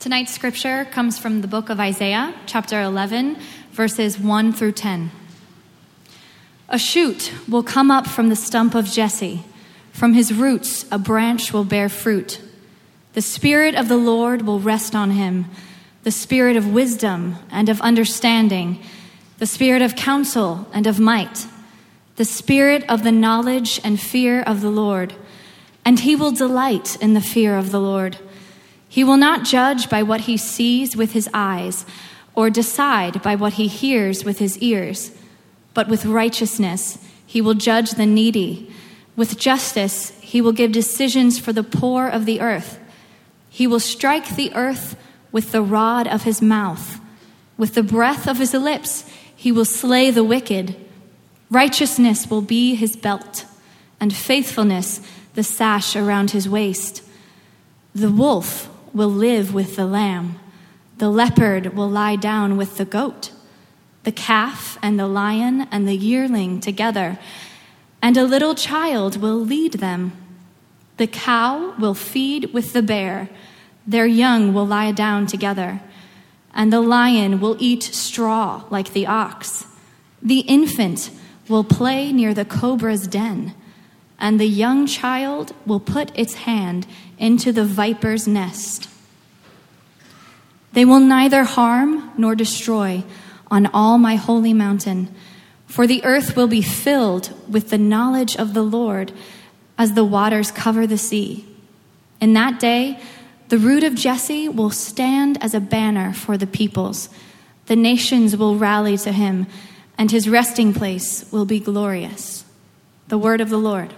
Tonight's scripture comes from the book of Isaiah, chapter 11, verses 1 through 10. A shoot will come up from the stump of Jesse. From his roots, a branch will bear fruit. The Spirit of the Lord will rest on him, the Spirit of wisdom and of understanding, the Spirit of counsel and of might, the Spirit of the knowledge and fear of the Lord. And he will delight in the fear of the Lord. He will not judge by what he sees with his eyes, or decide by what he hears with his ears. But with righteousness he will judge the needy. With justice he will give decisions for the poor of the earth. He will strike the earth with the rod of his mouth. With the breath of his lips he will slay the wicked. Righteousness will be his belt, and faithfulness the sash around his waist. The wolf will live with the lamb. The leopard will lie down with the goat. The calf and the lion and the yearling together, and a little child will lead them. The cow will feed with the bear. Their young will lie down together, and the lion will eat straw like the ox. The infant will play near the cobra's den, and the young child will put its hand into the viper's nest. They will neither harm nor destroy on all my holy mountain, for the earth will be filled with the knowledge of the Lord as the waters cover the sea. In that day, the root of Jesse will stand as a banner for the peoples. The nations will rally to him, and his resting place will be glorious. The word of the Lord.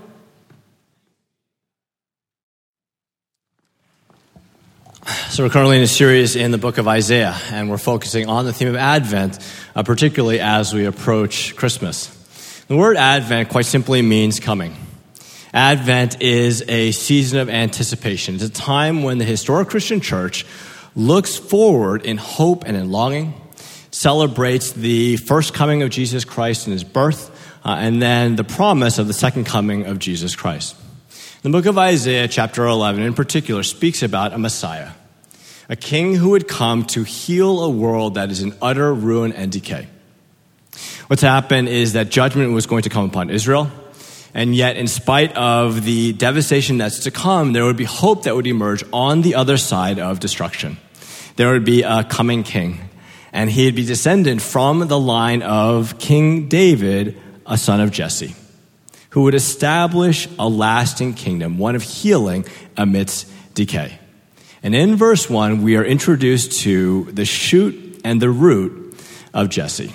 So we're currently in a series in the book of Isaiah, and we're focusing on the theme of Advent, particularly as we approach Christmas. The word Advent quite simply means coming. Advent is a season of anticipation. It's a time when the historic Christian church looks forward in hope and in longing, celebrates the first coming of Jesus Christ and his birth, and then the promise of the second coming of Jesus Christ. The book of Isaiah, chapter 11, in particular, speaks about a Messiah, a king who would come to heal a world that is in utter ruin and decay. What's happened is that judgment was going to come upon Israel, and yet in spite of the devastation that's to come, there would be hope that would emerge on the other side of destruction. There would be a coming king, and he'd be descended from the line of King David, a son of Jesse, who would establish a lasting kingdom, one of healing amidst decay. And in verse 1, we are introduced to the shoot and the root of Jesse.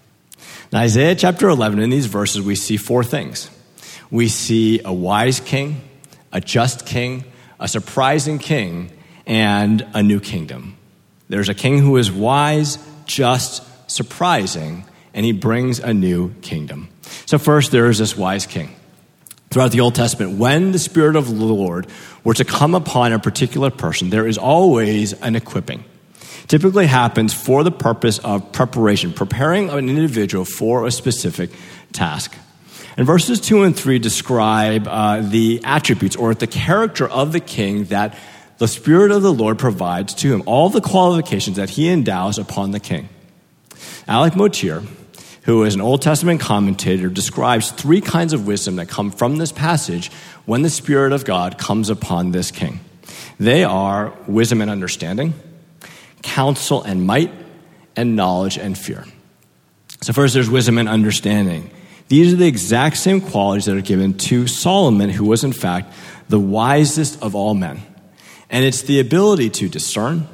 In Isaiah chapter 11, in these verses, we see four things. We see a wise king, a just king, a surprising king, and a new kingdom. There's a king who is wise, just, surprising, and he brings a new kingdom. So first, there is this wise king. Throughout the Old Testament, when the Spirit of the Lord were to come upon a particular person, there is always an equipping. It typically happens for the purpose of preparation, preparing an individual for a specific task. And verses 2 and 3 describe the attributes or the character of the king that the Spirit of the Lord provides to him, all the qualifications that he endows upon the king. Alec Motyer, who is an Old Testament commentator, describes three kinds of wisdom that come from this passage when the Spirit of God comes upon this king. They are wisdom and understanding, counsel and might, and knowledge and fear. So first, there's wisdom and understanding. These are the exact same qualities that are given to Solomon, who was in fact the wisest of all men. And it's the ability to discern,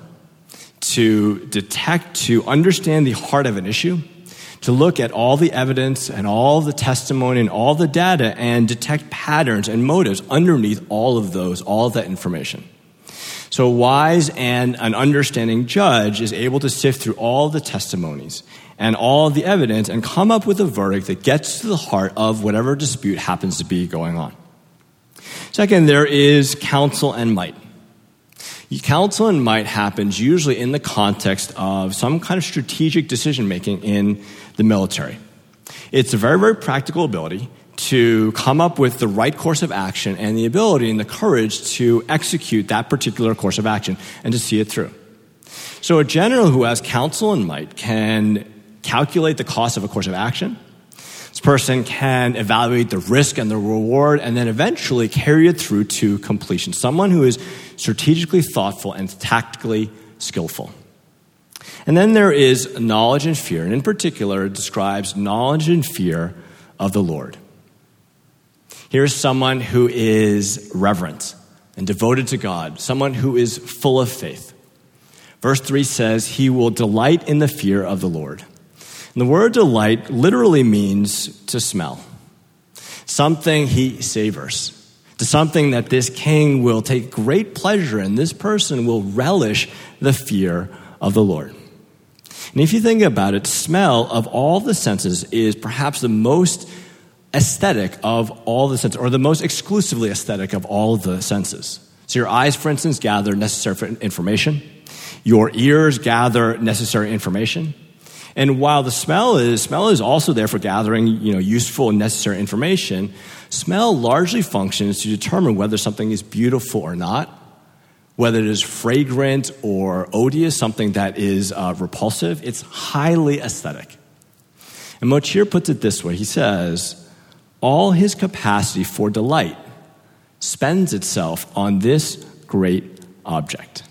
to detect, to understand the heart of an issue, to look at all the evidence and all the testimony and all the data and detect patterns and motives underneath all of that information. So a wise and an understanding judge is able to sift through all the testimonies and all of the evidence and come up with a verdict that gets to the heart of whatever dispute happens to be going on. Second, there is counsel and might. Counsel and might happens usually in the context of some kind of strategic decision-making in the military. It's a very, very practical ability to come up with the right course of action and the ability and the courage to execute that particular course of action and to see it through. So a general who has counsel and might can calculate the cost of a course of action. This person can evaluate the risk and the reward and then eventually carry it through to completion. Someone who is strategically thoughtful and tactically skillful. And then there is knowledge and fear, and in particular, it describes knowledge and fear of the Lord. Here's someone who is reverent and devoted to God, someone who is full of faith. Verse 3 says, he will delight in the fear of the Lord. And the word delight literally means to smell. Something he savors. To something that this king will take great pleasure in. This person will relish the fear of the Lord. And if you think about it, smell of all the senses is perhaps the most aesthetic of all the senses, or the most exclusively aesthetic of all the senses. So your eyes, for instance, gather necessary information. Your ears gather necessary information. And while the smell is also there for gathering, useful and necessary information, smell largely functions to determine whether something is beautiful or not, whether it is fragrant or odious, something that is repulsive. It's highly aesthetic. And Mochir puts it this way. He says, all his capacity for delight spends itself on this great object.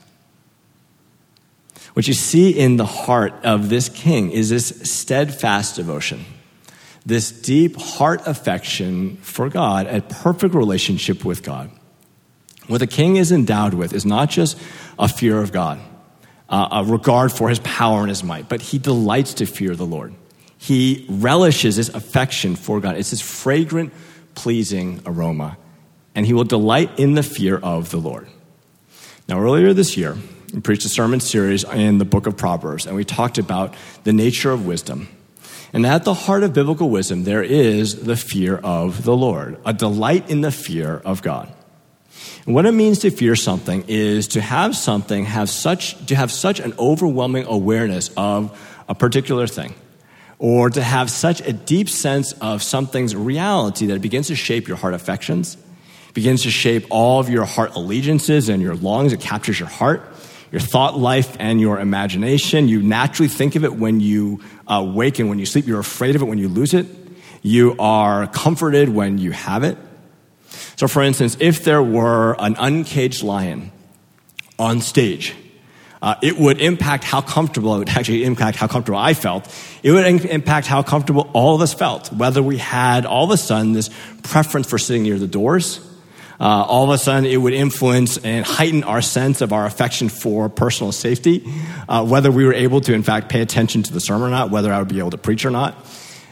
What you see in the heart of this king is this steadfast devotion, this deep heart affection for God, a perfect relationship with God. What the king is endowed with is not just a fear of God, a regard for his power and his might, but he delights to fear the Lord. He relishes his affection for God. It's this fragrant, pleasing aroma, and he will delight in the fear of the Lord. Now, earlier this year, we preached a sermon series in the book of Proverbs, and we talked about the nature of wisdom. And at the heart of biblical wisdom, there is the fear of the Lord, a delight in the fear of God. And what it means to fear something is to have something have such an overwhelming awareness of a particular thing, or to have such a deep sense of something's reality that it begins to shape your heart affections, begins to shape all of your heart allegiances and your longings. It captures your heart, your thought life, and your imagination. You naturally think of it when you wake and when you sleep. You're afraid of it when you lose it. You are comforted when you have it. So, for instance, if there were an uncaged lion on stage, it would impact how comfortable, it would actually impact how comfortable I felt. It would impact how comfortable all of us felt, whether we had all of a sudden this preference for sitting near the doors. All of a sudden, it would influence and heighten our sense of our affection for personal safety, whether we were able to, in fact, pay attention to the sermon or not, whether I would be able to preach or not.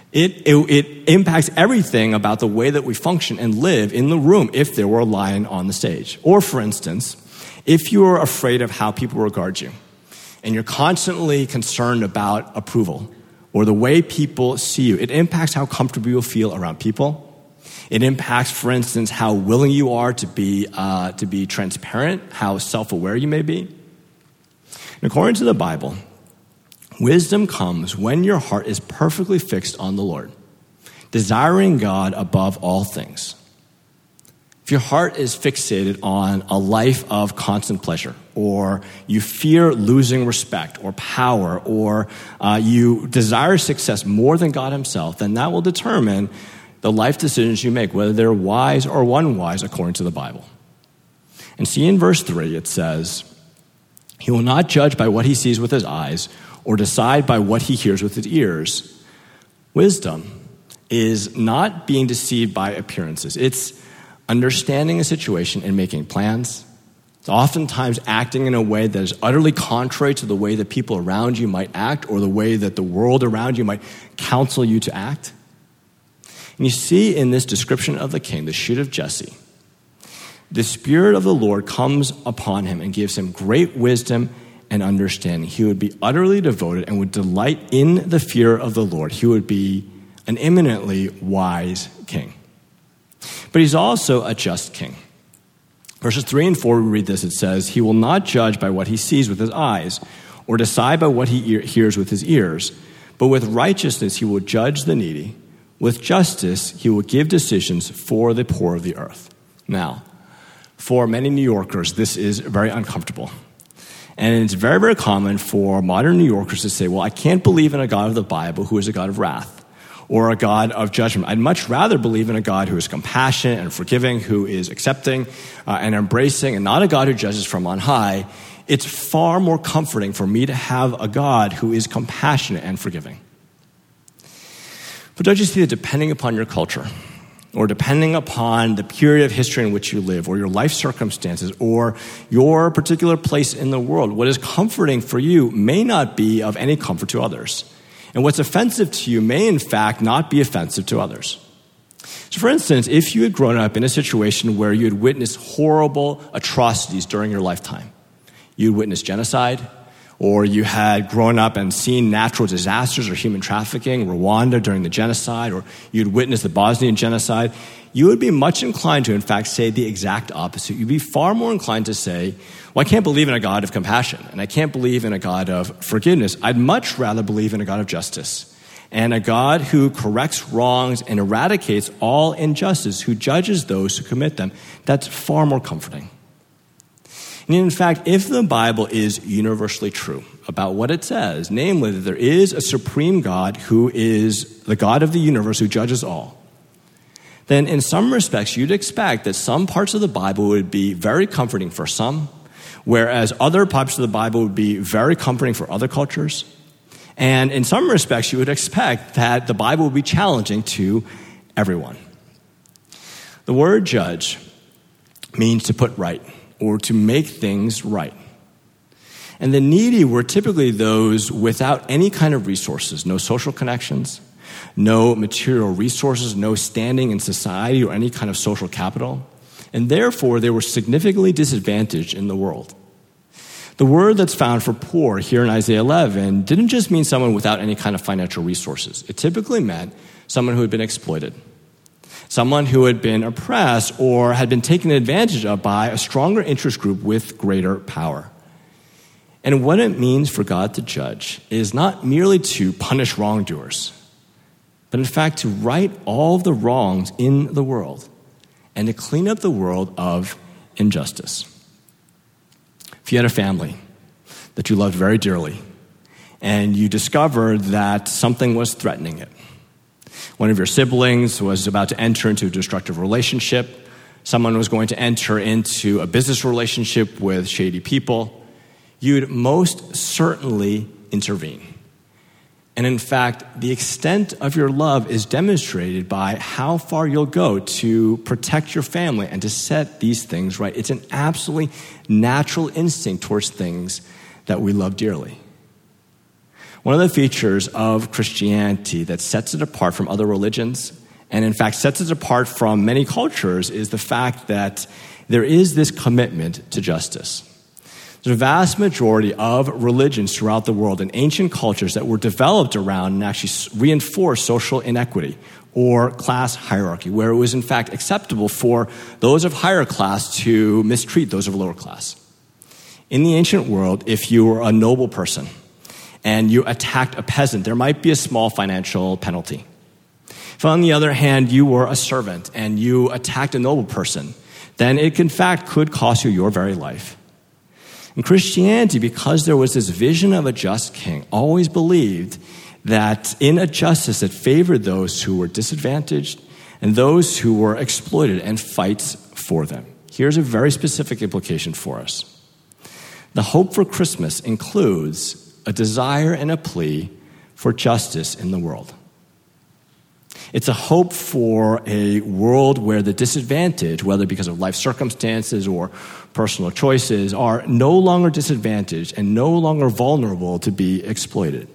It impacts everything about the way that we function and live in the room if there were a lion on the stage. Or, for instance, if you are afraid of how people regard you, and you're constantly concerned about approval or the way people see you, it impacts how comfortable you'll feel around people. It impacts, for instance, how willing you are to be transparent, how self-aware you may be. And according to the Bible, wisdom comes when your heart is perfectly fixed on the Lord, desiring God above all things. If your heart is fixated on a life of constant pleasure, or you fear losing respect or power, or you desire success more than God himself, then that will determine the life decisions you make, whether they're wise or unwise according to the Bible. And see in verse 3, it says, he will not judge by what he sees with his eyes or decide by what he hears with his ears. Wisdom is not being deceived by appearances. It's understanding a situation and making plans. It's oftentimes acting in a way that is utterly contrary to the way that people around you might act or the way that the world around you might counsel you to act. And you see in this description of the king, the shoot of Jesse, the Spirit of the Lord comes upon him and gives him great wisdom and understanding. He would be utterly devoted and would delight in the fear of the Lord. He would be an eminently wise king. But he's also a just king. Verses 3 and 4, we read this. It says, he will not judge by what he sees with his eyes or decide by what he hears with his ears, but with righteousness he will judge the needy. With justice, he will give decisions for the poor of the earth. Now, for many New Yorkers, this is very uncomfortable. And it's very, very common for modern New Yorkers to say, well, I can't believe in a God of the Bible who is a God of wrath or a God of judgment. I'd much rather believe in a God who is compassionate and forgiving, who is accepting and embracing, and not a God who judges from on high. It's far more comforting for me to have a God who is compassionate and forgiving. But don't you see that depending upon your culture, or depending upon the period of history in which you live, or your life circumstances, or your particular place in the world, what is comforting for you may not be of any comfort to others. And what's offensive to you may, in fact, not be offensive to others. So, for instance, if you had grown up in a situation where you had witnessed horrible atrocities during your lifetime, you'd witnessed genocide, or you had grown up and seen natural disasters or human trafficking, Rwanda during the genocide, or you'd witnessed the Bosnian genocide, you would be much inclined to, in fact, say the exact opposite. You'd be far more inclined to say, well, I can't believe in a God of compassion, and I can't believe in a God of forgiveness. I'd much rather believe in a God of justice, and a God who corrects wrongs and eradicates all injustice, who judges those who commit them. That's far more comforting. And in fact, if the Bible is universally true about what it says, namely that there is a supreme God who is the God of the universe who judges all, then in some respects you'd expect that some parts of the Bible would be very comforting for some, whereas other parts of the Bible would be very comforting for other cultures. And in some respects you would expect that the Bible would be challenging to everyone. The word judge means to put right, or to make things right. And the needy were typically those without any kind of resources, no social connections, no material resources, no standing in society or any kind of social capital. And therefore, they were significantly disadvantaged in the world. The word that's found for poor here in Isaiah 11 didn't just mean someone without any kind of financial resources. It typically meant someone who had been exploited, someone who had been oppressed or had been taken advantage of by a stronger interest group with greater power. And what it means for God to judge is not merely to punish wrongdoers, but in fact to right all of the wrongs in the world and to clean up the world of injustice. If you had a family that you loved very dearly and you discovered that something was threatening it, one of your siblings was about to enter into a destructive relationship, someone was going to enter into a business relationship with shady people, you'd most certainly intervene. And in fact, the extent of your love is demonstrated by how far you'll go to protect your family and to set these things right. It's an absolutely natural instinct towards things that we love dearly. One of the features of Christianity that sets it apart from other religions, and in fact sets it apart from many cultures, is the fact that there is this commitment to justice. There's a vast majority of religions throughout the world and ancient cultures that were developed around and actually reinforced social inequity or class hierarchy, where it was in fact acceptable for those of higher class to mistreat those of lower class. In the ancient world, if you were a noble person and you attacked a peasant, there might be a small financial penalty. If on the other hand, you were a servant and you attacked a noble person, then it in fact could cost you your very life. In Christianity, because there was this vision of a just king, always believed that in a justice that favored those who were disadvantaged and those who were exploited and fights for them. Here's a very specific implication for us. The hope for Christmas includes a desire and a plea for justice in the world. It's a hope for a world where the disadvantaged, whether because of life circumstances or personal choices, are no longer disadvantaged and no longer vulnerable to be exploited.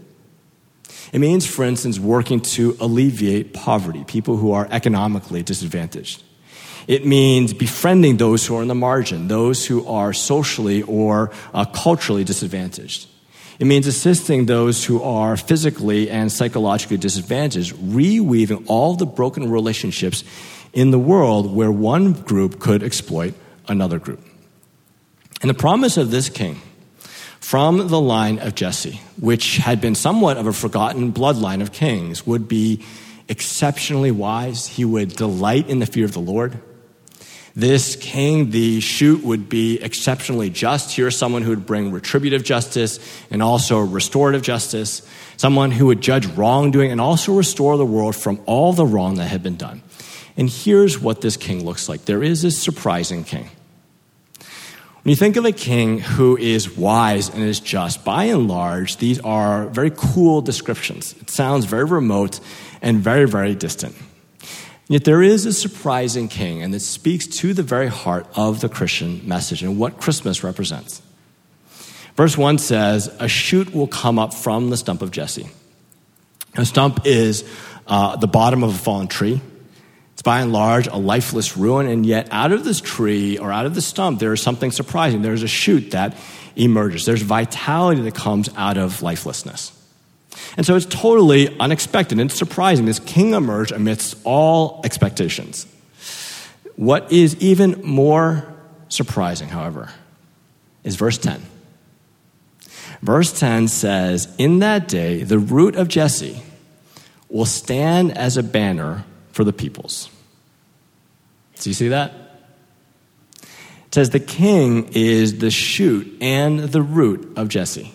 It means, for instance, working to alleviate poverty, people who are economically disadvantaged. It means befriending those who are on the margin, those who are socially or culturally disadvantaged. It means assisting those who are physically and psychologically disadvantaged, reweaving all the broken relationships in the world where one group could exploit another group. And the promise of this king, from the line of Jesse, which had been somewhat of a forgotten bloodline of kings, would be exceptionally wise. He would delight in the fear of the Lord. This king, the shoot, would be exceptionally just. Here's someone who would bring retributive justice and also restorative justice, someone who would judge wrongdoing and also restore the world from all the wrong that had been done. And here's what this king looks like. There is this surprising king. When you think of a king who is wise and is just, by and large, these are very cool descriptions. It sounds very remote and very, very distant. Yet there is a surprising king, and it speaks to the very heart of the Christian message and what Christmas represents. Verse 1 says, "A shoot will come up from the stump of Jesse." A stump is the bottom of a fallen tree. It's by and large a lifeless ruin, and yet out of this tree or out of the stump, there is something surprising. There's a shoot that emerges. There's vitality that comes out of lifelessness. And so it's totally unexpected and surprising. This king emerged amidst all expectations. What is even more surprising, however, is verse 10. Verse 10 says, "In that day, the root of Jesse will stand as a banner for the peoples." Do you see that? It says the king is the shoot and the root of Jesse.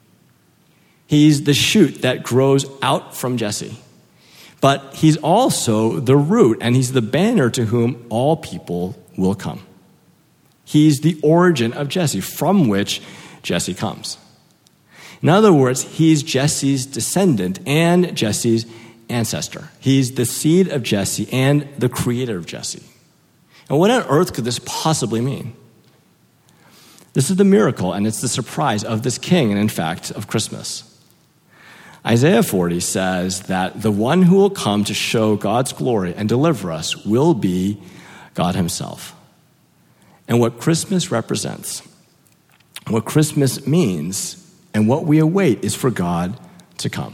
He's the shoot that grows out from Jesse. But he's also the root, and he's the banner to whom all people will come. He's the origin of Jesse, from which Jesse comes. In other words, he's Jesse's descendant and Jesse's ancestor. He's the seed of Jesse and the creator of Jesse. And what on earth could this possibly mean? This is the miracle, and it's the surprise of this king, and in fact, of Christmas. Isaiah 40 says that the one who will come to show God's glory and deliver us will be God himself. And what Christmas represents, what Christmas means, and what we await is for God to come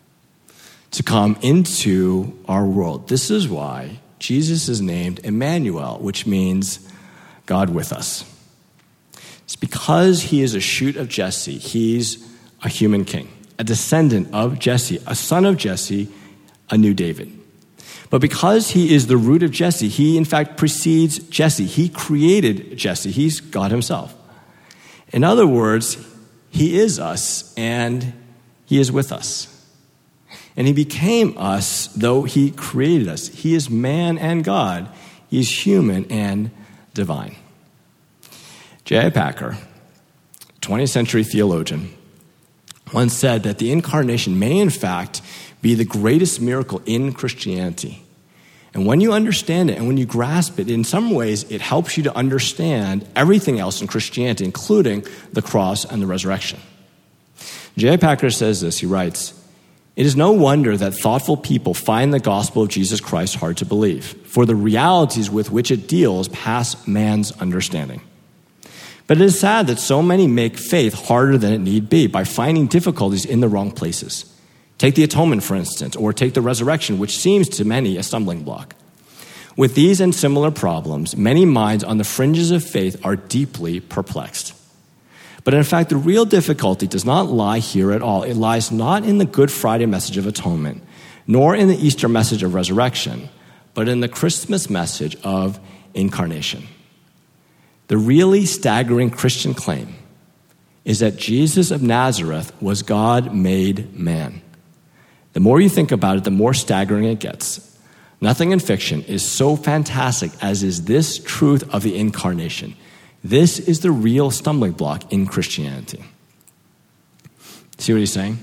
into our world. This is why Jesus is named Emmanuel, which means God with us. It's because he is a shoot of Jesse. He's a human king, a descendant of Jesse, a son of Jesse, a new David. But because he is the root of Jesse, he in fact precedes Jesse. He created Jesse. He's God himself. In other words, he is us and he is with us. And he became us, though he created us. He is man and God. He is human and divine. J.I. Packer, 20th century theologian, once said that the incarnation may in fact be the greatest miracle in Christianity. And when you understand it and when you grasp it, in some ways it helps you to understand everything else in Christianity, including the cross and the resurrection. J.I. Packer says this, he writes, "It is no wonder that thoughtful people find the gospel of Jesus Christ hard to believe, for the realities with which it deals pass man's understanding. But it is sad that so many make faith harder than it need be by finding difficulties in the wrong places. Take the atonement, for instance, or take the resurrection, which seems to many a stumbling block. With these and similar problems, many minds on the fringes of faith are deeply perplexed. But in fact, the real difficulty does not lie here at all. It lies not in the Good Friday message of atonement, nor in the Easter message of resurrection, but in the Christmas message of incarnation. The really staggering Christian claim is that Jesus of Nazareth was God made man. The more you think about it, the more staggering it gets. Nothing in fiction is so fantastic as is this truth of the incarnation. This is the real stumbling block in Christianity." See what he's saying?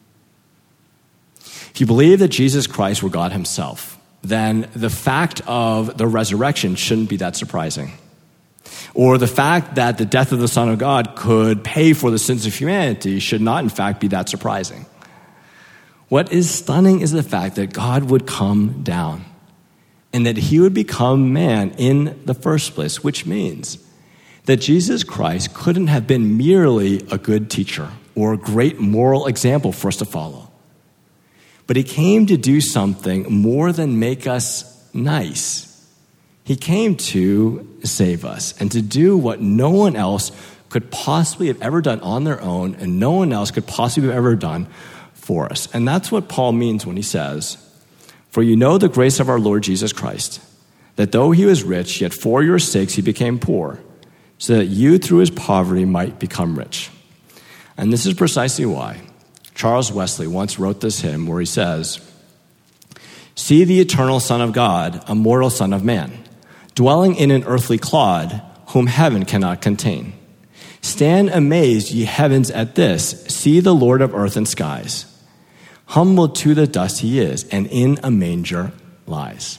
If you believe that Jesus Christ were God himself, then the fact of the resurrection shouldn't be that surprising. Or the fact that the death of the Son of God could pay for the sins of humanity should not, in fact, be that surprising. What is stunning is the fact that God would come down and that he would become man in the first place, which means that Jesus Christ couldn't have been merely a good teacher or a great moral example for us to follow. But he came to do something more than make us nice. He came to save us and to do what no one else could possibly have ever done on their own, and no one else could possibly have ever done for us. And that's what Paul means when he says, "For you know the grace of our Lord Jesus Christ, that though he was rich, yet for your sakes he became poor, so that you through his poverty might become rich. And this is precisely why Charles Wesley once wrote this hymn where he says, "See the eternal Son of God, a mortal Son of Man, dwelling in an earthly clod, whom heaven cannot contain. Stand amazed, ye heavens, at this. See the Lord of earth and skies. Humble to the dust he is, and in a manger lies."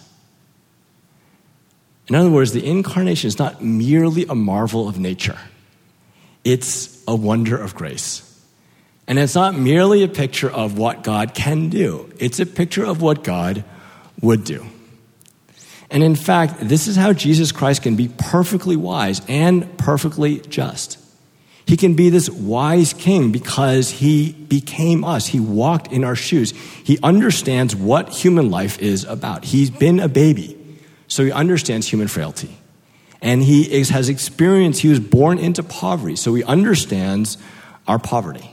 In other words, the incarnation is not merely a marvel of nature. It's a wonder of grace. And it's not merely a picture of what God can do. It's a picture of what God would do. And in fact, this is how Jesus Christ can be perfectly wise and perfectly just. He can be this wise king because he became us. He walked in our shoes. He understands what human life is about. He's been a baby, so he understands human frailty. And he has experienced, he was born into poverty, so he understands our poverty.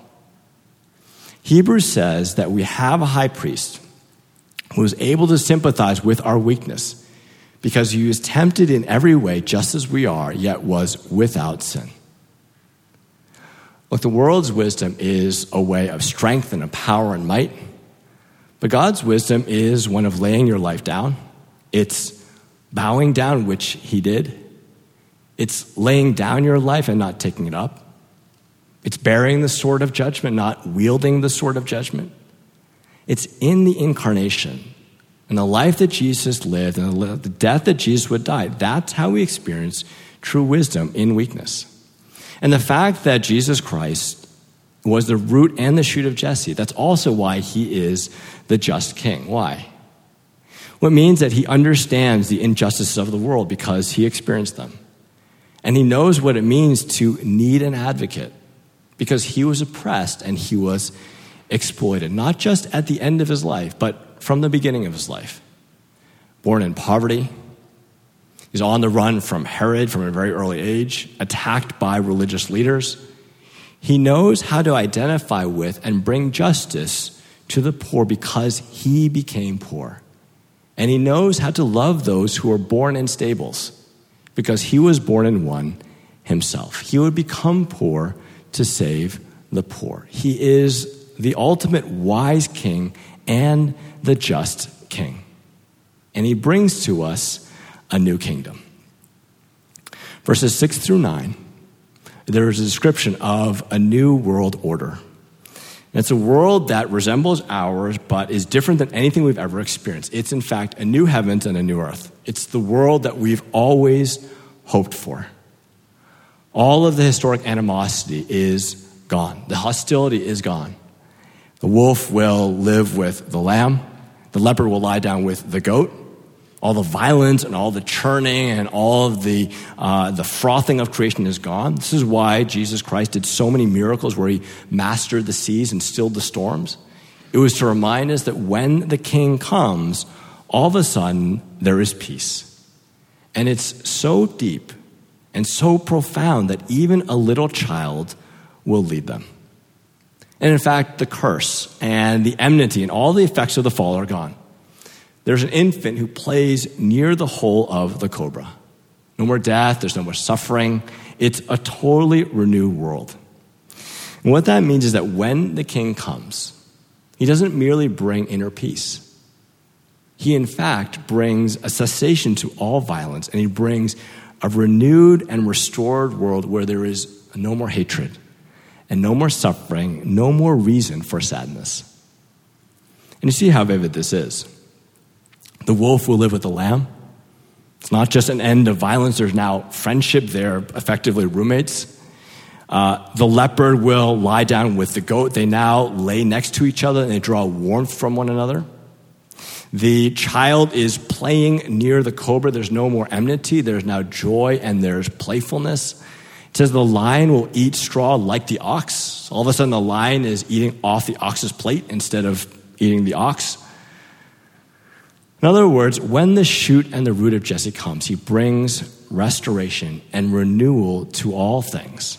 Hebrews says that we have a high priest who is able to sympathize with our weakness because he was tempted in every way just as we are, yet was without sin. Look, the world's wisdom is a way of strength and of power and might, but God's wisdom is one of laying your life down. It's bowing down, which he did. It's laying down your life and not taking it up. It's bearing the sword of judgment, not wielding the sword of judgment. It's in the incarnation and the life that Jesus lived and the death that Jesus would die. That's how we experience true wisdom in weakness. And the fact that Jesus Christ was the root and the shoot of Jesse, that's also why he is the just king. Why? Well, it means that he understands the injustices of the world because he experienced them. And he knows what it means to need an advocate because he was oppressed and he was exploited, not just at the end of his life, but from the beginning of his life. Born in poverty, he's on the run from Herod from a very early age, attacked by religious leaders. He knows how to identify with and bring justice to the poor because he became poor. And he knows how to love those who are born in stables because he was born in one himself. He would become poor to save the poor. He is the ultimate wise king and the just king. And he brings to us a new kingdom. Verses 6 through 9, there is a description of a new world order. And it's a world that resembles ours, but is different than anything we've ever experienced. It's, in fact, a new heavens and a new earth. It's the world that we've always hoped for. All of the historic animosity is gone. The hostility is gone. The wolf will live with the lamb. The leopard will lie down with the goat. All the violence and all the churning and all of the frothing of creation is gone. This is why Jesus Christ did so many miracles where he mastered the seas and stilled the storms. It was to remind us that when the king comes, all of a sudden there is peace. And it's so deep and so profound that even a little child will lead them. And in fact, the curse and the enmity and all the effects of the fall are gone. There's an infant who plays near the hole of the cobra. No more death, there's no more suffering. It's a totally renewed world. And what that means is that when the king comes, he doesn't merely bring inner peace. He, in fact, brings a cessation to all violence, and he brings a renewed and restored world where there is no more hatred and no more suffering, no more reason for sadness. And you see how vivid this is. The wolf will live with the lamb. It's not just an end of violence. There's now friendship. They're effectively roommates. The leopard will lie down with the goat. They now lay next to each other and they draw warmth from one another. The child is playing near the cobra. There's no more enmity. There's now joy and there's playfulness. It says the lion will eat straw like the ox. All of a sudden the lion is eating off the ox's plate instead of eating the ox. In other words, when the shoot and the root of Jesse comes, he brings restoration and renewal to all things.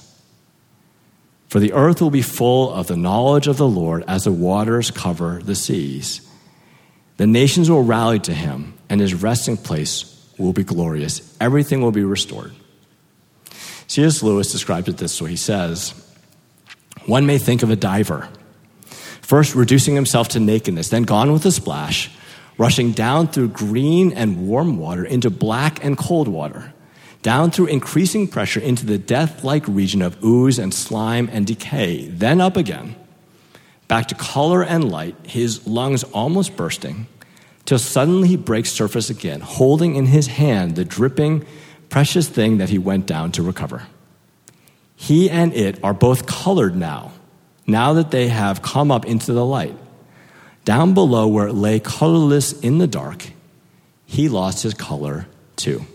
For the earth will be full of the knowledge of the Lord as the waters cover the seas. The nations will rally to him, and his resting place will be glorious. Everything will be restored. C.S. Lewis describes it this way. He says, one may think of a diver, first reducing himself to nakedness, then gone with a splash, rushing down through green and warm water into black and cold water, down through increasing pressure into the death-like region of ooze and slime and decay, then up again, back to color and light, his lungs almost bursting, till suddenly he breaks surface again, holding in his hand the dripping, precious thing that he went down to recover. He and it are both colored now that they have come up into the light. Down below where it lay colorless in the dark, he lost his color too.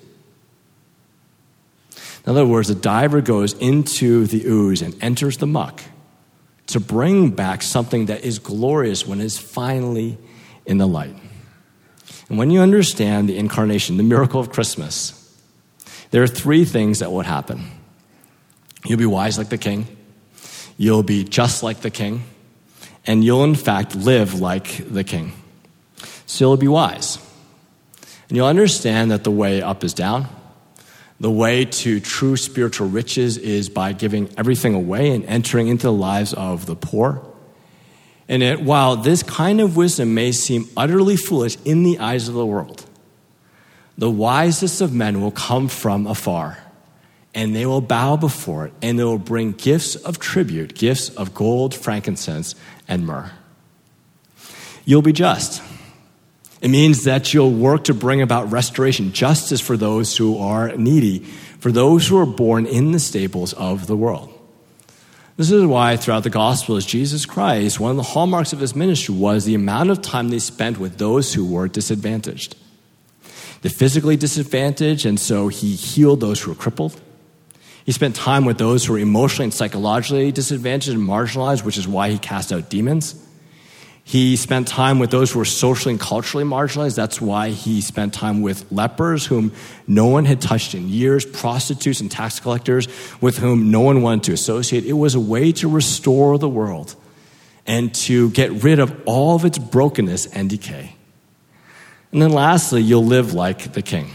In other words, the diver goes into the ooze and enters the muck to bring back something that is glorious when it is finally in the light. And when you understand the incarnation, the miracle of Christmas, there are three things that would happen. You'll be wise like the king, you'll be just like the king, and you'll in fact live like the king. So you'll be wise. And you'll understand that the way up is down. The way to true spiritual riches is by giving everything away and entering into the lives of the poor. And while this kind of wisdom may seem utterly foolish in the eyes of the world, the wisest of men will come from afar, and they will bow before it, and they will bring gifts of tribute, gifts of gold, frankincense, and myrrh. You'll be just. It means that you'll work to bring about restoration, justice for those who are needy, for those who are born in the stables of the world. This is why throughout the Gospels, Jesus Christ, one of the hallmarks of his ministry was the amount of time they spent with those who were disadvantaged. The physically disadvantaged, and so he healed those who were crippled. He spent time with those who were emotionally and psychologically disadvantaged and marginalized, which is why he cast out demons. He spent time with those who were socially and culturally marginalized. That's why he spent time with lepers, whom no one had touched in years, prostitutes and tax collectors with whom no one wanted to associate. It was a way to restore the world and to get rid of all of its brokenness and decay. And then lastly, you'll live like the king.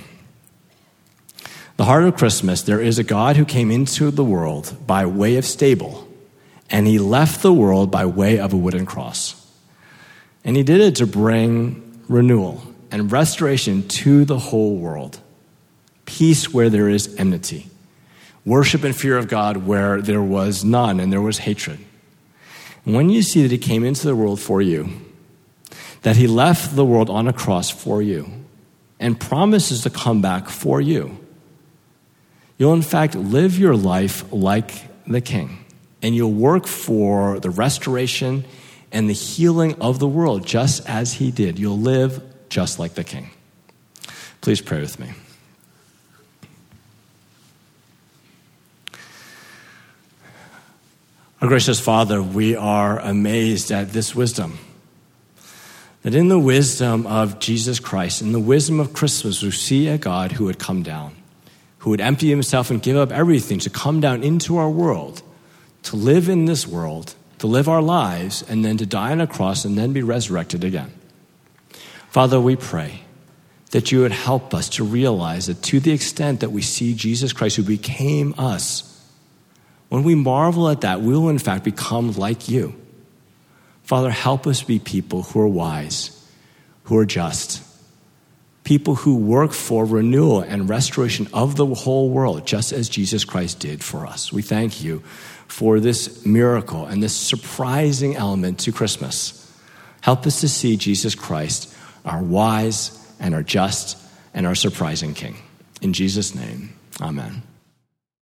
The heart of Christmas, there is a God who came into the world by way of stable, and he left the world by way of a wooden cross. And he did it to bring renewal and restoration to the whole world. Peace where there is enmity. Worship and fear of God where there was none and there was hatred. And when you see that he came into the world for you, that he left the world on a cross for you, and promises to come back for you, you'll in fact live your life like the king. And you'll work for the restoration and the healing of the world, just as he did. You'll live just like the king. Please pray with me. Our gracious Father, we are amazed at this wisdom. That in the wisdom of Jesus Christ, in the wisdom of Christmas, we see a God who would come down, who would empty himself and give up everything to come down into our world, to live in this world, to live our lives, and then to die on a cross and then be resurrected again. Father, we pray that you would help us to realize that to the extent that we see Jesus Christ who became us, when we marvel at that, we will in fact become like you. Father, help us be people who are wise, who are just, people who work for renewal and restoration of the whole world, just as Jesus Christ did for us. We thank you for this miracle and this surprising element to Christmas. Help us to see Jesus Christ, our wise and our just and our surprising King. In Jesus' name, amen.